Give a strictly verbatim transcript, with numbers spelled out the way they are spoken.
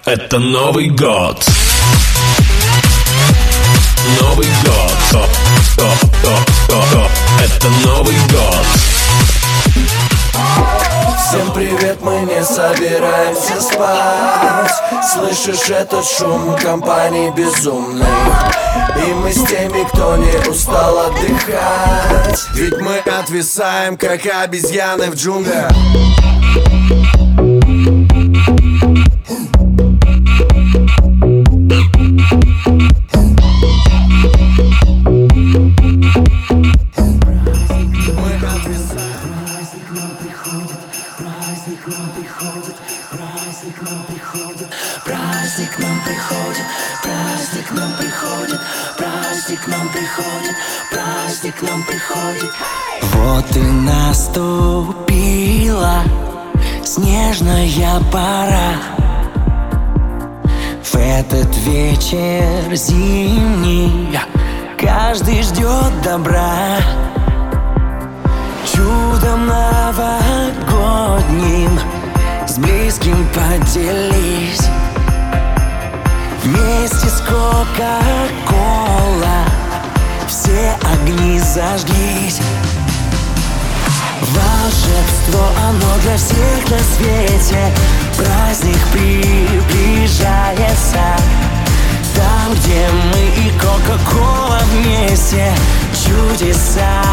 Это Новый год. Новый год. О, о, о, о, о. Это Новый год. Всем привет, мы не собираемся спать. Слышишь этот шум компании безумной? И мы с теми, кто не устал отдыхать. Ведь мы отвисаем, как обезьяны в джунглях. Праздник нам приходит, праздник нам приходит, праздник нам приходит, праздник нам приходит. Вот и наступила снежная пора. В этот вечер зимний каждый ждет добра. Чудом новогодним с близким поделись. Вместе с Кока-Кола все огни зажглись. Волшебство, оно для всех на свете. Праздник приближается. Там, где мы и Кока-Кола вместе. Чудеса